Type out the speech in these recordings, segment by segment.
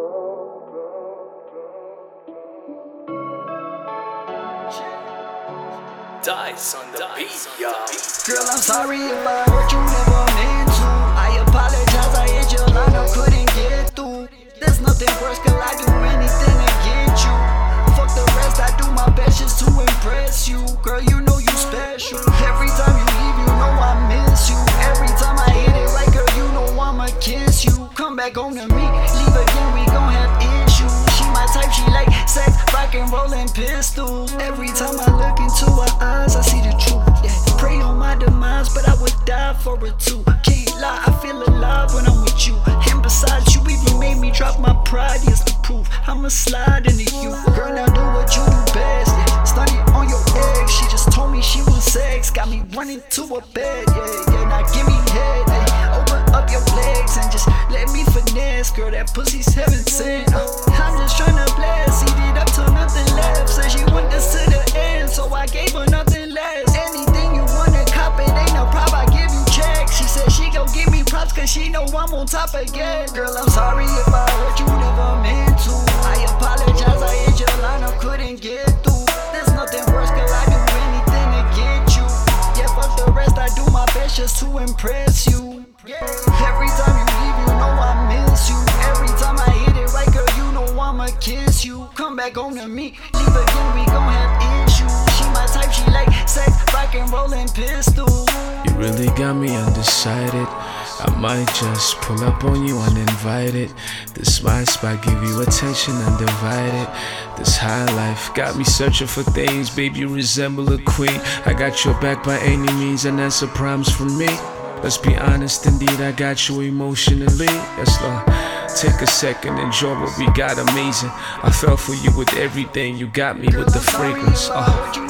Dice on the beat, y'all. Girl, I'm sorry if I hurt you, never meant to. I apologize, I hit your line, I couldn't get through. There's nothing worse, girl, I do anything to get you. Fuck the rest, I do my best just to impress you. Girl, you know you special. Every time you leave, you know I miss you. Every time I hit it right, girl, you know I'ma kiss you. Come back home to me, leave again, we gon' have issues. She my type, she like sex, rock and rollin' pistols. Every time I look into her eyes, I see the truth. Yeah, pray on my demise, but I would die for it too. Can't lie, I feel alive when I'm with you. And besides, you even made me drop my pride. Here's the proof, I'ma slide into you. Girl, now do what you do best. Yeah, study on your ex. She just told me she was sex, got me running to a bed. Yeah, now give me head. Yeah, open up your legs and just let me finesse. Girl, that pussy's heaven sent. I'm just tryna bless. Eat it up till nothing left. Said she want this to the end, so I gave her nothing less. Anything you wanna cop, it ain't no problem, I give you checks. She said she gon' give me props cause she know I'm on top again. Girl, I'm sorry if I hurt you, never meant to. I apologize, I hit your line, I couldn't get through. There's nothing worse, girl, I do anything to get you. Yeah, fuck the rest, I do my best just to impress you. Every time you leave, you know I miss you. Every time I hit it right, girl, you know I'ma kiss you. Come back home to me, leave again, we gon' have issues. She my type, she like sex, rock and rollin' pistols. You really got me undecided. I might just pull up on you uninvited. This my spot, give you attention undivided. This high life got me searching for things. Babe, you resemble a queen. I got your back by any means, and that's a promise from me. Let's be honest, indeed, I got you emotionally. Yes, Lord. Take a second, enjoy what we got, amazing. I fell for you with everything, you got me with the fragrance. I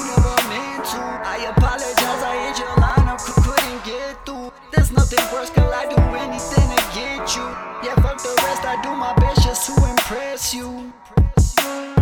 apologize, I hit your line, I couldn't get through. There's nothing worse, girl, I do anything to get you. Yeah, fuck the rest, I do my best just to impress you.